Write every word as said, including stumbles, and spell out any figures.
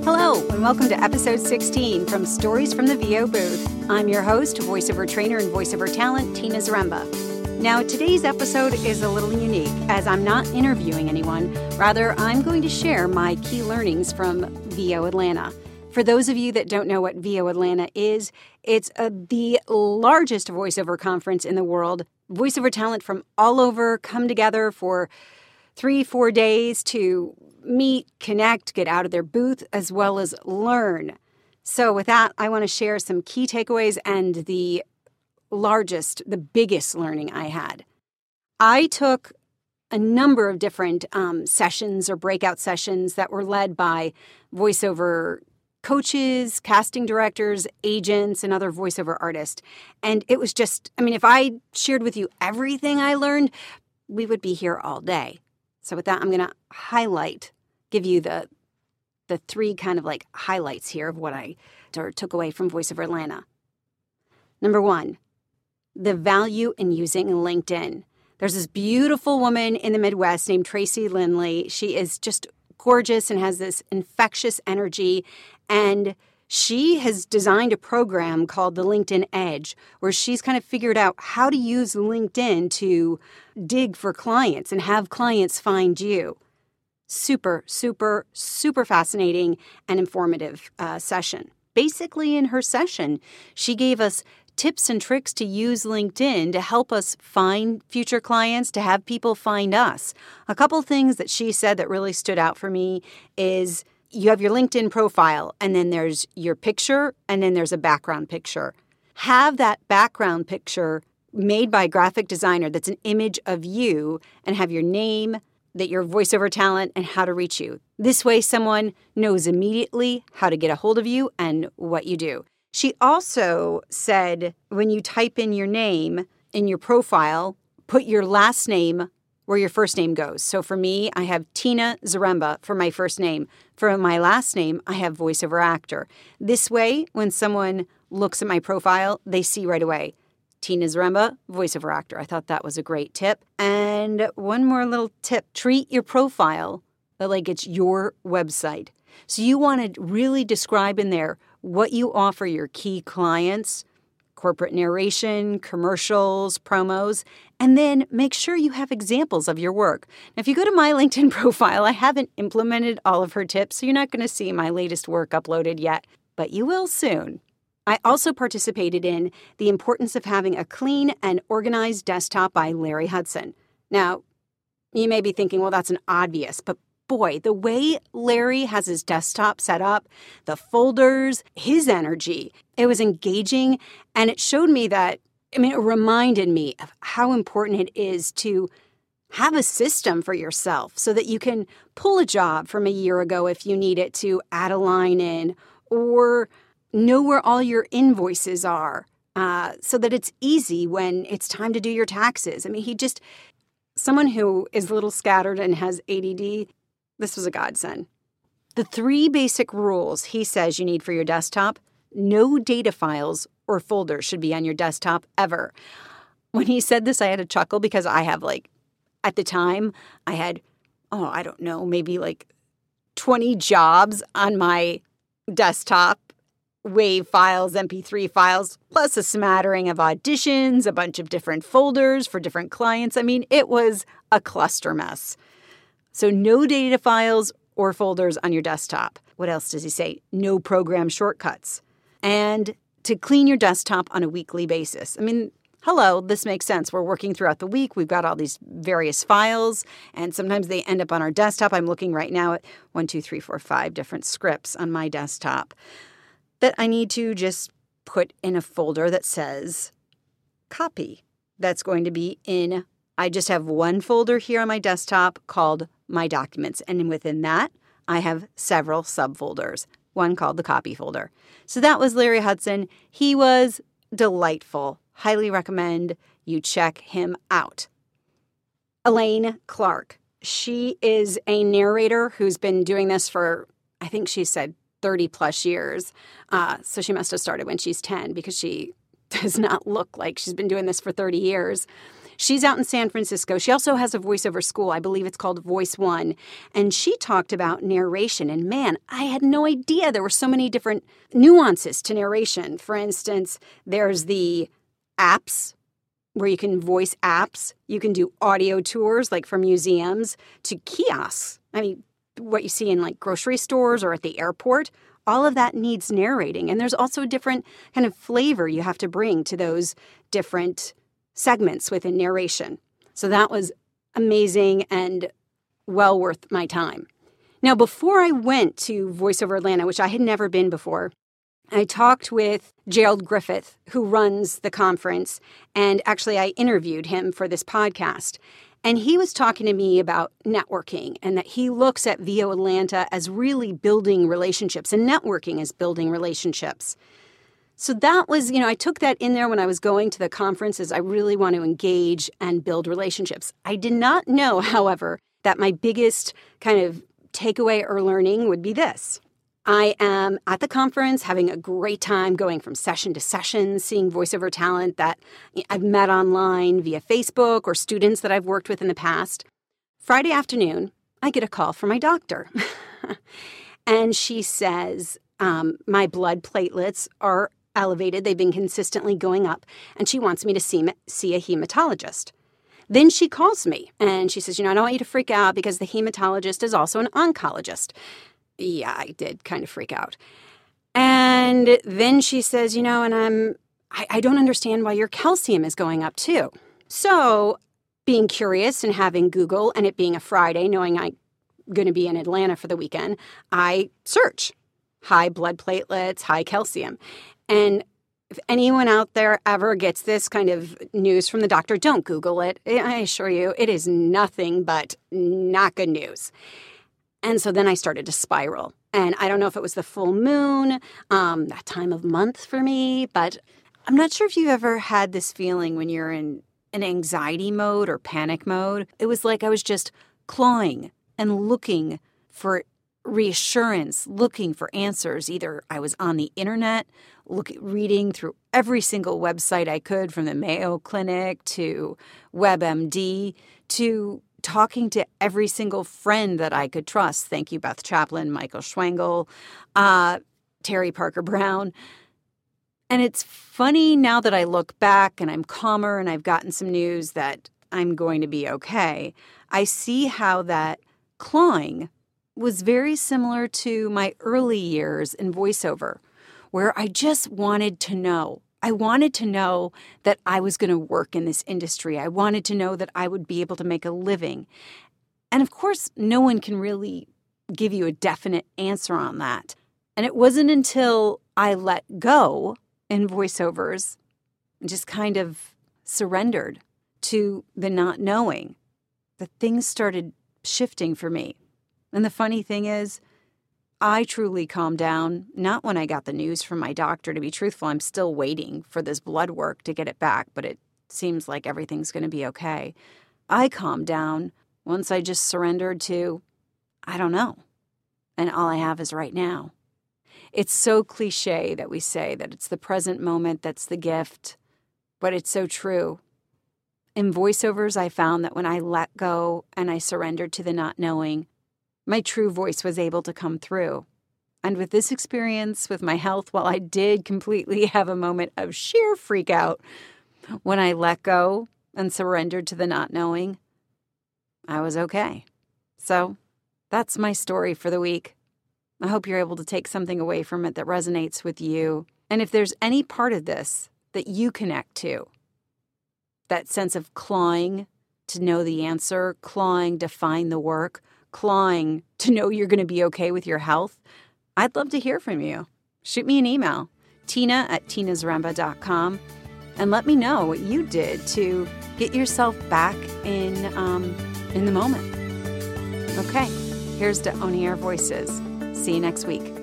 Hello, and welcome to episode sixteen from Stories from the V O Booth. I'm your host, voiceover trainer and voiceover talent, Tina Zaremba. Now, today's episode is a little unique, as I'm not interviewing anyone. Rather, I'm going to share my key learnings from V O Atlanta. For those of you that don't know what V O Atlanta is, it's uh, the largest voiceover conference in the world. Voiceover talent from all over come together for three, four days to meet, connect, get out of their booth, as well as learn. So with that, I want to share some key takeaways and the largest, the biggest learning I had. I took a number of different um, sessions or breakout sessions that were led by voiceover coaches, casting directors, agents, and other voiceover artists. And it was just, I mean, if I shared with you everything I learned, we would be here all day. So with that, I'm going to highlight, give you the the three kind of like highlights here of what I took away from VoiceOver Atlanta. Number one, the value in using LinkedIn. There's this beautiful woman in the Midwest named Tracy Lindley. She is just gorgeous and has this infectious energy. And she has designed a program called the LinkedIn Edge, where she's kind of figured out how to use LinkedIn to dig for clients and have clients find you. Super, super, super fascinating and informative uh, session. Basically, in her session, she gave us tips and tricks to use LinkedIn to help us find future clients, to have people find us. A couple things that she said that really stood out for me is you have your LinkedIn profile, and then there's your picture, and then there's a background picture. Have that background picture made by a graphic designer that's an image of you, and have your name, that you're voiceover talent, and how to reach you. This way, someone knows immediately how to get a hold of you and what you do. She also said when you type in your name in your profile, put your last name where your first name goes. So for me, I have Tina Zaremba for my first name. For my last name, I have voiceover actor. This way, when someone looks at my profile, they see right away, Tina Zaremba, voiceover actor. I thought that was a great tip. And one more little tip, treat your profile like it's your website. So you want to really describe in there what you offer your key clients, corporate narration, commercials, promos, and then make sure you have examples of your work. Now, if you go to my LinkedIn profile, I haven't implemented all of her tips, so you're not going to see my latest work uploaded yet, but you will soon. I also participated in The Importance of Having a Clean and Organized Desktop by Larry Hudson. Now, you may be thinking, well, that's an obvious, but boy, the way Larry has his desktop set up, the folders, his energy, it was engaging, and it showed me that, I mean, it reminded me of how important it is to have a system for yourself so that you can pull a job from a year ago if you need it to add a line in, or know where all your invoices are uh, so that it's easy when it's time to do your taxes. I mean, he just, someone who is a little scattered and has A D D, this was a godsend. The three basic rules he says you need for your desktop: no data files or folders should be on your desktop ever. When he said this, I had a chuckle because I have like, at the time, I had, oh, I don't know, maybe like twenty jobs on my desktop, WAV files, M P three files, plus a smattering of auditions, a bunch of different folders for different clients. I mean, it was a cluster mess. So no data files or folders on your desktop. What else does he say? No program shortcuts. And to clean your desktop on a weekly basis. I mean, hello, this makes sense. We're working throughout the week. We've got all these various files, and sometimes they end up on our desktop. I'm looking right now at one, two, three, four, five different scripts on my desktop that I need to just put in a folder that says copy. That's going to be in, I just have one folder here on my desktop called My Documents. And within that, I have several subfolders, one called the copy folder. So that was Larry Hudson. He was delightful. Highly recommend you check him out. Elaine Clark. She is a narrator who's been doing this for, I think she said, thirty plus years. Uh, so she must have started when she's ten because she does not look like she's been doing this for thirty years. She's out in San Francisco. She also has a voiceover school. I believe it's called Voice One. And she talked about narration. And man, I had no idea there were so many different nuances to narration. For instance, there's the apps where you can voice apps. You can do audio tours, like from museums to kiosks. I mean, what you see in like grocery stores or at the airport, all of that needs narrating. And there's also a different kind of flavor you have to bring to those different segments within narration. So that was amazing and well worth my time. Now, before I went to VoiceOver Atlanta, which I had never been before, I talked with Gerald Griffith, who runs the conference, and actually I interviewed him for this podcast. And he was talking to me about networking and that he looks at V O Atlanta as really building relationships and networking as building relationships. So that was, you know, I took that in there when I was going to the conferences. I really want to engage and build relationships. I did not know, however, that my biggest kind of takeaway or learning would be this. I am at the conference having a great time going from session to session, seeing voiceover talent that I've met online via Facebook or students that I've worked with in the past. Friday afternoon, I get a call from my doctor. And she says, um, my blood platelets are elevated. They've been consistently going up. And she wants me to see, see a hematologist. Then she calls me and she says, you know, I don't want you to freak out because the hematologist is also an oncologist. Yeah, I did kind of freak out. And then she says, you know, and I'm, I, I don't understand why your calcium is going up too. So being curious and having Google and it being a Friday, knowing I'm going to be in Atlanta for the weekend, I search high blood platelets, high calcium. And if anyone out there ever gets this kind of news from the doctor, don't Google it. I assure you, it is nothing but not good news. And so then I started to spiral. And I don't know if it was the full moon, um, that time of month for me, but I'm not sure if you've ever had this feeling when you're in an anxiety mode or panic mode. It was like I was just clawing and looking for reassurance, looking for answers. Either I was on the internet, look, reading through every single website I could, from the Mayo Clinic to WebMD to talking to every single friend that I could trust. Thank you, Beth Chaplin, Michael Schwengel, uh, Terry Parker Brown. And it's funny now that I look back and I'm calmer and I've gotten some news that I'm going to be okay. I see how that clawing was very similar to my early years in voiceover, where I just wanted to know. I wanted to know that I was going to work in this industry. I wanted to know that I would be able to make a living. And of course, no one can really give you a definite answer on that. And it wasn't until I let go in voiceovers and just kind of surrendered to the not knowing that things started shifting for me. And the funny thing is, I truly calmed down, not when I got the news from my doctor. To be truthful, I'm still waiting for this blood work to get it back, but it seems like everything's going to be okay. I calmed down once I just surrendered to, I don't know, and all I have is right now. It's so cliche that we say that it's the present moment that's the gift, but it's so true. In voiceovers, I found that when I let go and I surrendered to the not knowing, my true voice was able to come through. And with this experience with my health, while I did completely have a moment of sheer freak out, when I let go and surrendered to the not knowing, I was okay. So that's my story for the week. I hope you're able to take something away from it that resonates with you. And if there's any part of this that you connect to, that sense of clawing to know the answer, clawing to find the work, clawing to know you're going to be okay with your health, I'd love to hear from you. Shoot me an email, tina at tina zaremba dot com, and let me know what you did to get yourself back in um, in the moment. Okay, here's to owning our voices. See you next week.